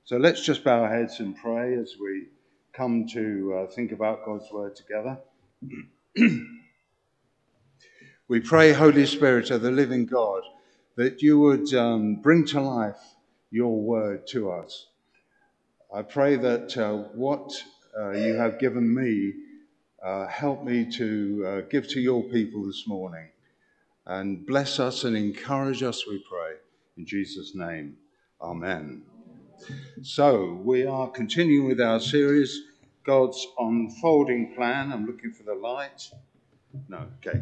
So let's just bow our heads and pray as we come to think about God's word together. We pray, Holy Spirit of the living God, that you would bring to life your word to us. I pray that what you have given me, help me to give to your people this morning. And bless us and encourage us, we pray. In Jesus' name, amen. So, we are continuing with our series, God's Unfolding Plan. I'm looking for the light. No, okay.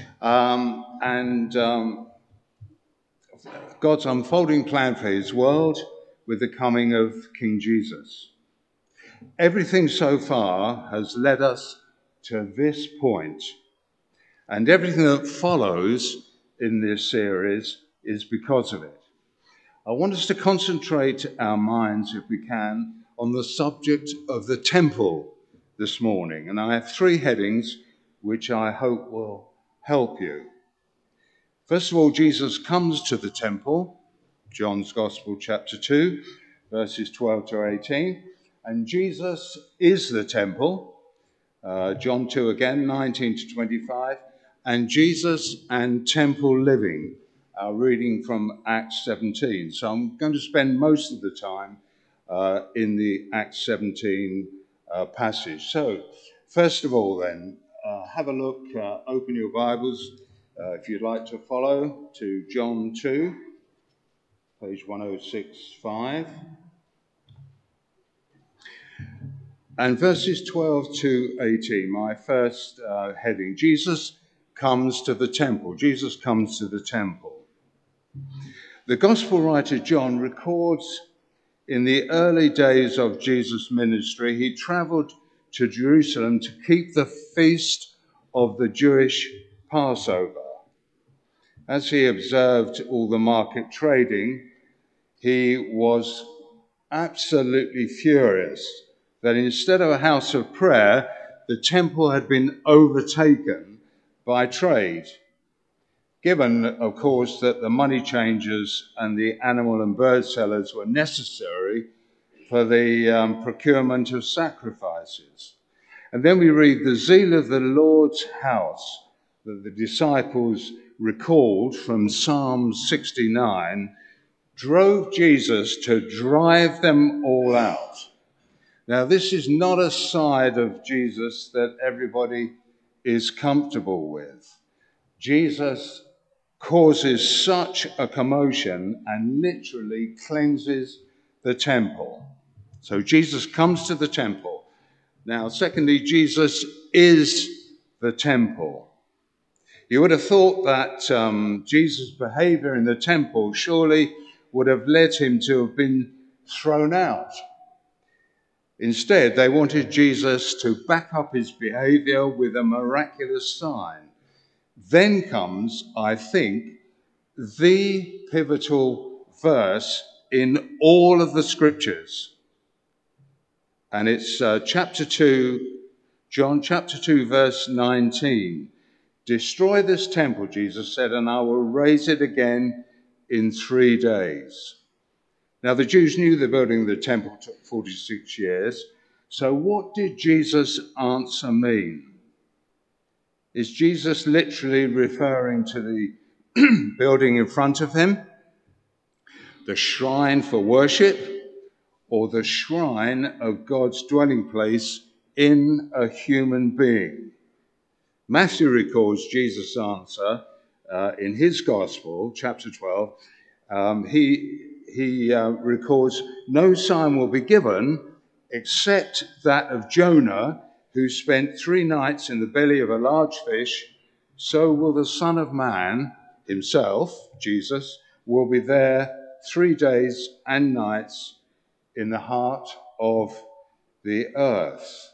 God's unfolding plan for his world with the coming of King Jesus. Everything so far has led us to this point, and everything that follows in this series is because of it. I want us to concentrate our minds, if we can, on the subject of the temple this morning. And I have three headings which I hope will help you. First of all, Jesus comes to the temple, John's Gospel, chapter 2, verses 12 to 18. And Jesus is the temple, John 2 again, 19 to 25. And Jesus and temple living, our reading from Acts 17. So I'm going to spend most of the time in the Acts 17 passage. So first of all then, have a look, open your Bibles, if you'd like to follow, to John 2, page 1065. And verses 12 to 18, my first heading. Jesus comes to the temple. Jesus comes to the temple. The Gospel writer John records in the early days of Jesus' ministry, he traveled to Jerusalem to keep the feast of the Jewish Passover. As he observed all the market trading, he was absolutely furious that instead of a house of prayer, the temple had been overtaken by trade. Given, of course, that the money changers and the animal and bird sellers were necessary for the procurement of sacrifices. And then we read the zeal of the Lord's house that the disciples recalled from Psalm 69 drove Jesus to drive them all out. Now, this is not a side of Jesus that everybody is comfortable with. Jesus causes such a commotion and literally cleanses the temple. So Jesus comes to the temple. Now, secondly, Jesus is the temple. You would have thought that Jesus' behavior in the temple surely would have led him to have been thrown out. Instead, they wanted Jesus to back up his behavior with a miraculous sign. Then comes, I think, the pivotal verse in all of the scriptures. And it's chapter 2, John chapter 2, verse 19. Destroy this temple, Jesus said, and I will raise it again in 3 days. Now, the Jews knew the building of the temple took 46 years. So what did Jesus' answer mean? Is Jesus literally referring to the building in front of him, the shrine for worship, or the shrine of God's dwelling place in a human being? Matthew records Jesus' answer in his Gospel, chapter 12. He records, no sign will be given except that of Jonah, who spent 3 nights in the belly of a large fish. So will the Son of Man himself, Jesus, will be there 3 days and nights in the heart of the earth.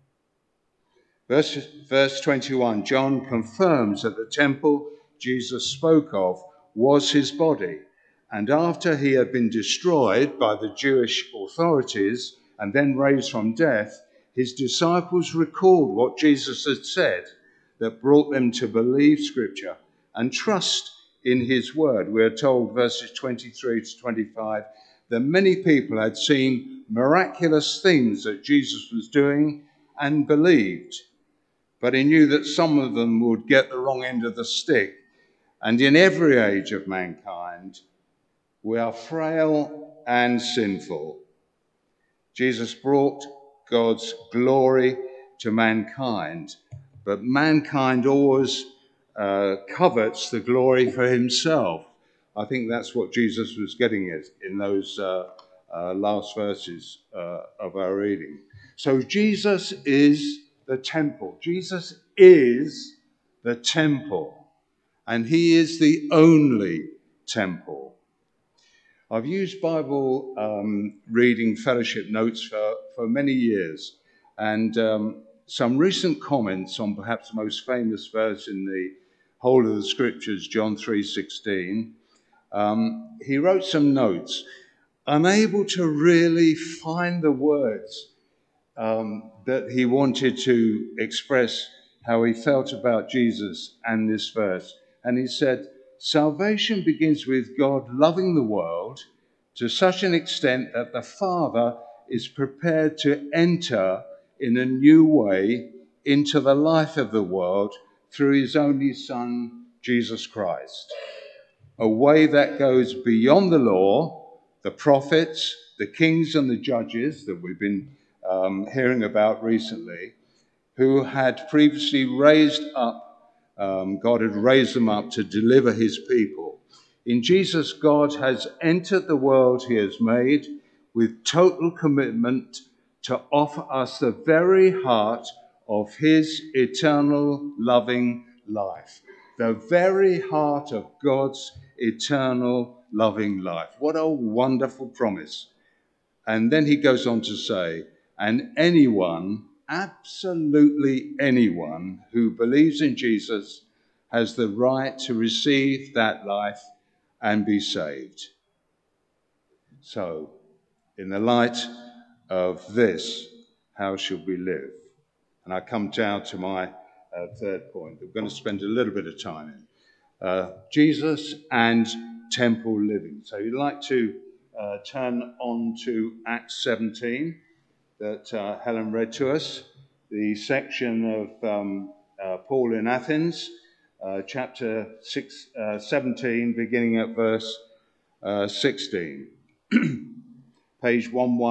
Verse 21, John confirms that the temple Jesus spoke of was his body. And after he had been destroyed by the Jewish authorities and then raised from death, his disciples recalled what Jesus had said that brought them to believe Scripture and trust in his word. We are told, verses 23 to 25, that many people had seen miraculous things that Jesus was doing and believed. But he knew that some of them would get the wrong end of the stick. And in every age of mankind, we are frail and sinful. Jesus brought God's glory to mankind, but mankind always covets the glory for himself. I think that's what Jesus was getting at in those last verses of our reading. So Jesus is the temple. Jesus is the temple, and he is the only temple. I've used Bible reading fellowship notes for many years, and some recent comments on perhaps the most famous verse in the whole of the scriptures, John 3:16. He wrote some notes, unable to really find the words that he wanted to express how he felt about Jesus and this verse. And he said, salvation begins with God loving the world to such an extent that the Father is prepared to enter in a new way into the life of the world through his only Son, Jesus Christ. A way that goes beyond the law, the prophets, the kings and the judges that we've been hearing about recently, who had previously raised up, God had raised them up to deliver his people. In Jesus, God has entered the world he has made with total commitment to offer us the very heart of his eternal loving life. The very heart of God's eternal loving life. What a wonderful promise. And then he goes on to say, and anyone, absolutely anyone who believes in Jesus has the right to receive that life and be saved. So, in the light of this, how should we live? And I come down to my third point. We're going to spend a little bit of time in Jesus and temple living. So you'd like to turn on to Acts 17 that Helen read to us, the section of Paul in Athens, chapter 17, beginning at verse 16. Page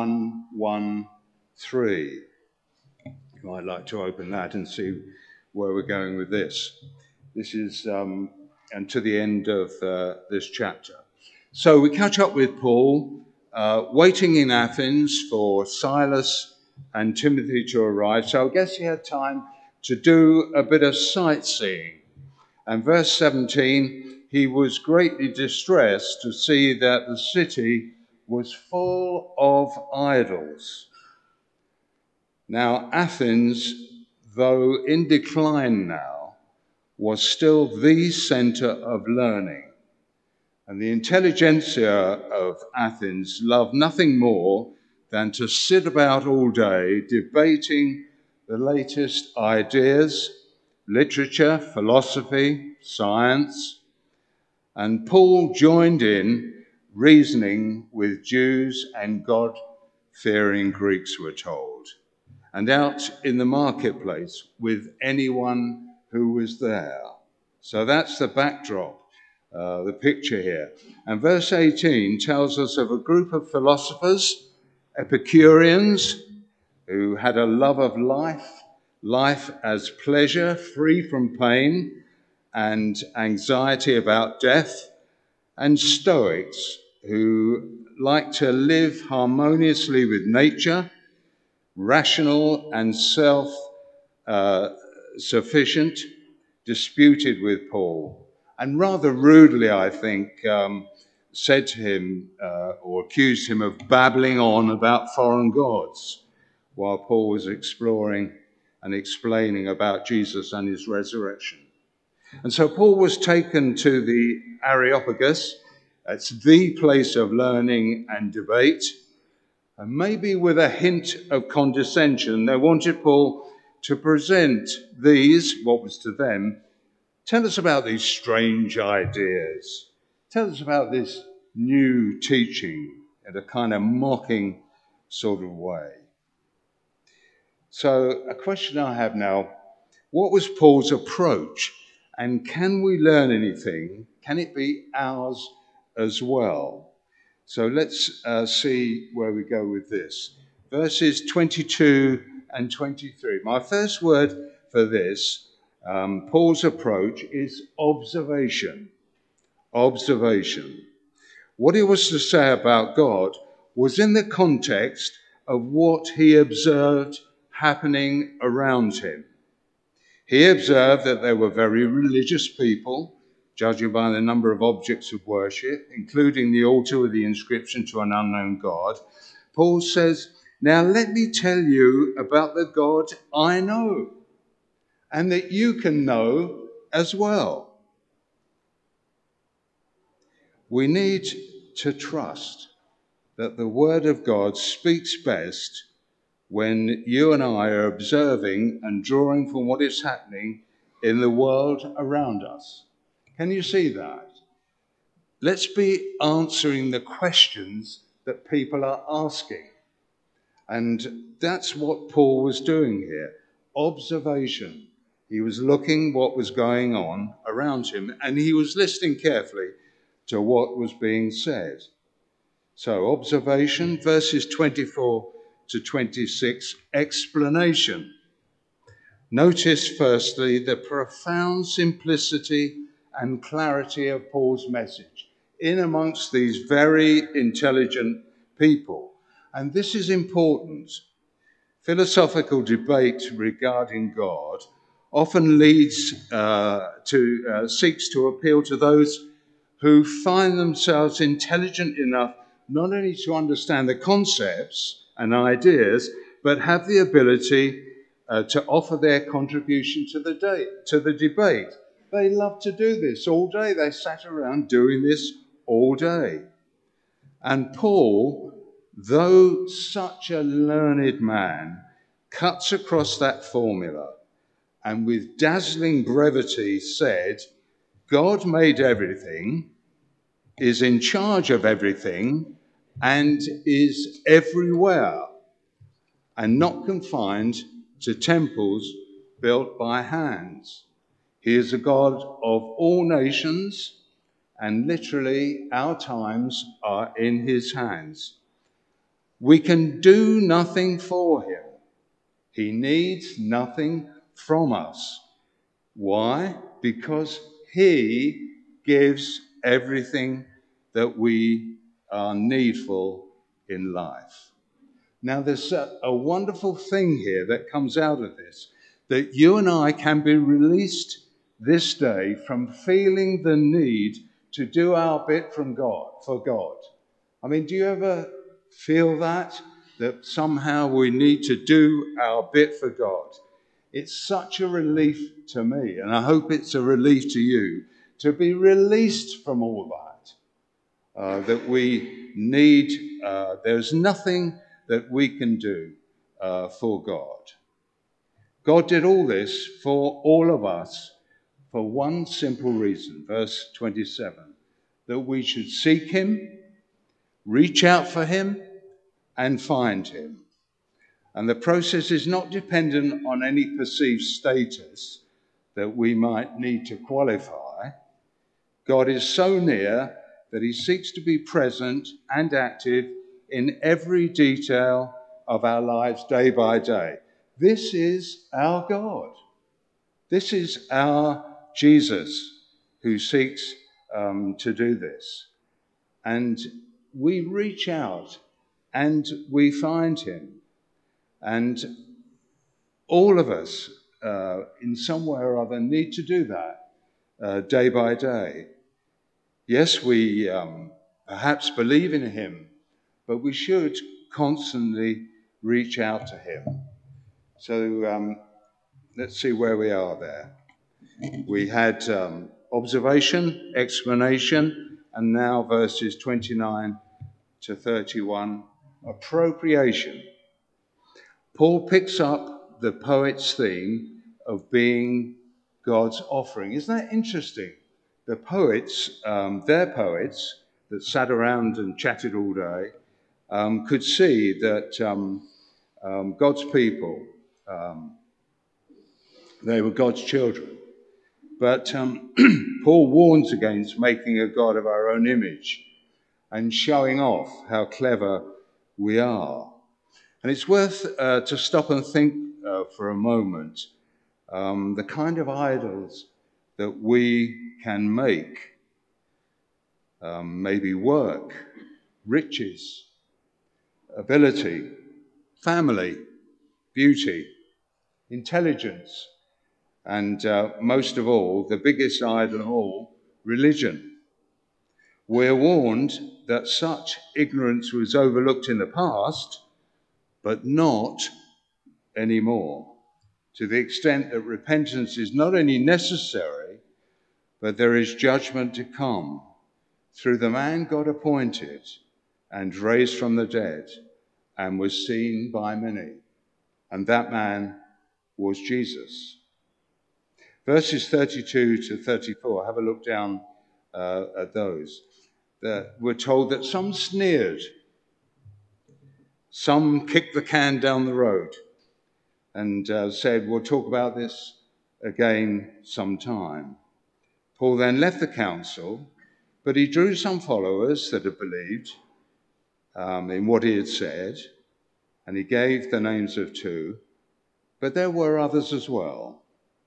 1113. You might like to open that and see where we're going with this. This is and to the end of this chapter. So we catch up with Paul, waiting in Athens for Silas and Timothy to arrive. So I guess he had time to do a bit of sightseeing. And verse 17, he was greatly distressed to see that the city was full of idols. Now, Athens, though in decline now, was still the center of learning. And the intelligentsia of Athens loved nothing more than to sit about all day debating the latest ideas, literature, philosophy, science. And Paul joined in reasoning with Jews and God-fearing Greeks, we're told, and out in the marketplace with anyone who was there. So that's the backdrop, the picture here. And verse 18 tells us of a group of philosophers, Epicureans, who had a love of life as pleasure, free from pain and anxiety about death, and Stoics, who like to live harmoniously with nature, rational and self-sufficient, disputed with Paul, and rather rudely, I think, said to him or accused him of babbling on about foreign gods, while Paul was exploring and explaining about Jesus and his resurrection. And so Paul was taken to the Areopagus. It's the place of learning and debate. And maybe with a hint of condescension, they wanted Paul to present these, what was to them, tell us about these strange ideas. Tell us about this new teaching. in a kind of mocking sort of way. So a question I have now, what was Paul's approach? And can we learn anything? Can it be ours as well? So let's see where we go with this. Verses 22 and 23. My first word for this, Paul's approach, is observation. Observation. What he was to say about God was in the context of what he observed happening around him. He observed that they were very religious people, judging by the number of objects of worship, including the altar with the inscription to an unknown God. Paul says, now let me tell you about the God I know, and that you can know as well. We need to trust that the Word of God speaks best when you and I are observing and drawing from what is happening in the world around us. Can you see that? Let's be answering the questions that people are asking. And that's what Paul was doing here. Observation. He was looking what was going on around him, and he was listening carefully to what was being said. So observation, verses 24 to 26, explanation. Notice firstly the profound simplicity and clarity of Paul's message in amongst these very intelligent people. And this is important. Philosophical debate regarding God often leads seeks to appeal to those who find themselves intelligent enough not only to understand the concepts and ideas, but have the ability to offer their contribution to the debate. They love to do this all day. They sat around doing this all day. And Paul, though such a learned man, cuts across that formula and with dazzling brevity said, God made everything, is in charge of everything, and is everywhere, and not confined to temples built by hands. He is a God of all nations, and literally our times are in his hands. We can do nothing for him. He needs nothing from us. Why? Because he gives everything that we are needful in life. Now, there's a wonderful thing here that comes out of this, that you and I can be released this day from feeling the need to do our bit for God. I mean, do you ever feel that somehow we need to do our bit for God? It's such a relief to me, and I hope it's a relief to you, to be released from all that, that we need, there's nothing that we can do for God. God did all this for all of us for one simple reason, verse 27, that we should seek him, reach out for him, and find him. And the process is not dependent on any perceived status that we might need to qualify. God is so near that he seeks to be present and active in every detail of our lives day by day. This is our God. This is our Jesus who seeks to do this. And we reach out and we find him. And all of us, in some way or other, need to do that day by day. Yes, we perhaps believe in him, but we should constantly reach out to him. So let's see where we are there. We had observation, explanation, and now verses 29 to 31, appropriation. Paul picks up the poet's theme of being God's offering. Isn't that interesting? The poets, their poets that sat around and chatted all day, could see that God's people, they were God's children. But Paul warns against making a God of our own image and showing off how clever we are. And it's worth to stop and think for a moment the kind of idols that we can make. Maybe work, riches, ability, family, beauty, intelligence, and most of all, the biggest idol of all, religion. We're warned that such ignorance was overlooked in the past, but not anymore, to the extent that repentance is not only necessary, but there is judgment to come through the man God appointed and raised from the dead and was seen by many. And that man was Jesus. Verses 32 to 34, have a look down at those. We're told that some sneered, some kicked the can down the road and said, we'll talk about this again sometime. Paul then left the council, but he drew some followers that had believed in what he had said, and he gave the names of 2, but there were others as well.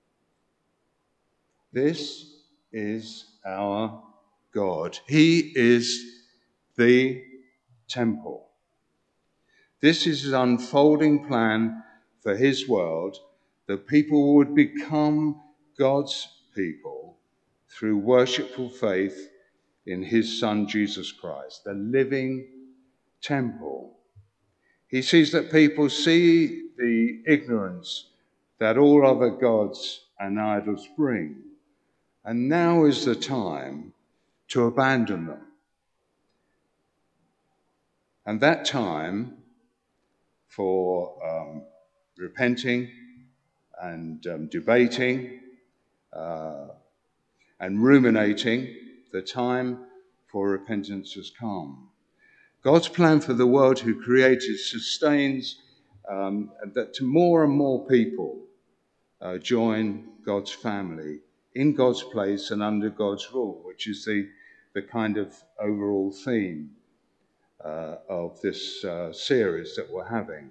This is our God. He is the temple. This is his unfolding plan for his world, that people would become God's people through worshipful faith in his Son, Jesus Christ, the living temple. He sees that people see the ignorance that all other gods and idols bring, and now is the time to abandon them. And that time for repenting and debating and ruminating, the time for repentance has come. God's plan for the world who created sustains that more and more people join God's family in God's place and under God's rule, which is the kind of overall theme of this series that we're having.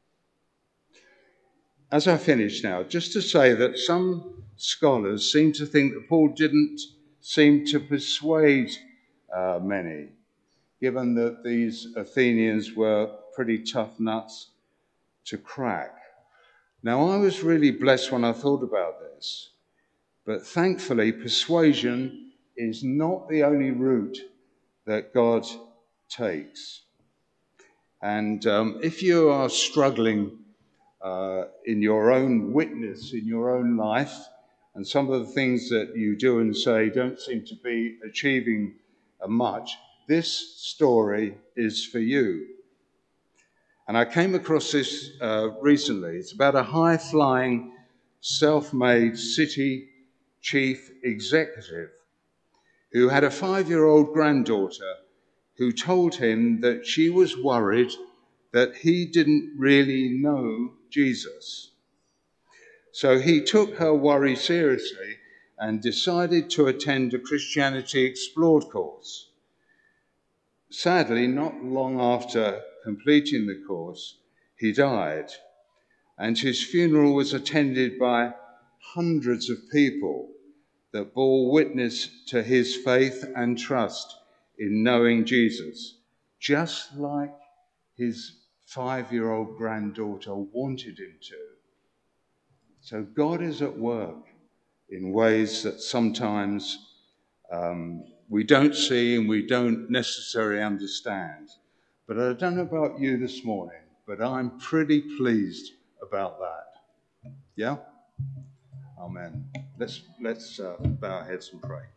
As I finish now, just to say that some scholars seem to think that Paul didn't seem to persuade many, given that these Athenians were pretty tough nuts to crack. Now, I was really blessed when I thought about this, but thankfully, persuasion is not the only route that God takes. And if you are struggling in your own witness, in your own life, and some of the things that you do and say don't seem to be achieving much, this story is for you. And I came across this recently. It's about a high-flying, self-made city chief executive who had a 5-year-old granddaughter who told him that she was worried that he didn't really know Jesus. So he took her worry seriously and decided to attend a Christianity Explored course. Sadly, not long after completing the course, he died, and his funeral was attended by hundreds of people that bore witness to his faith and trust in knowing Jesus, just like his 5-year-old granddaughter wanted him to. So God is at work in ways that sometimes we don't see and we don't necessarily understand. But I don't know about you this morning, but I'm pretty pleased about that. Yeah? Amen. Let's bow our heads and pray.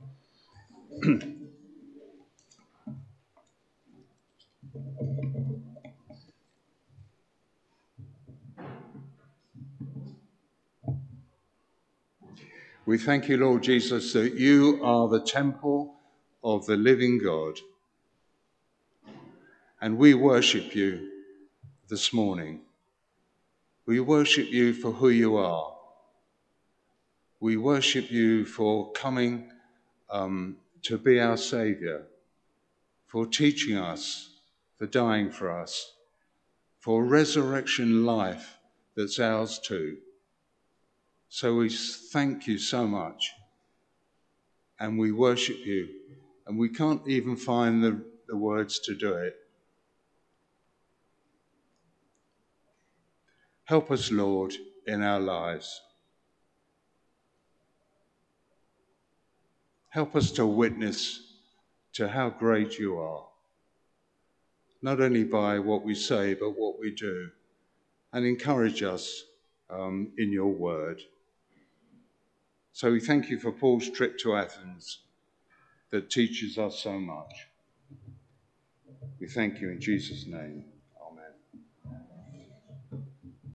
We thank you, Lord Jesus, that you are the temple of the living God. And we worship you this morning. We worship you for who you are. We worship you for coming to be our Saviour, for teaching us, for dying for us, for resurrection life that's ours too. So we thank you so much, and we worship you, and we can't even find the words to do it. Help us, Lord, in our lives. Help us to witness to how great you are, not only by what we say, but what we do, and encourage us in your word. So we thank you for Paul's trip to Athens that teaches us so much. We thank you in Jesus' name.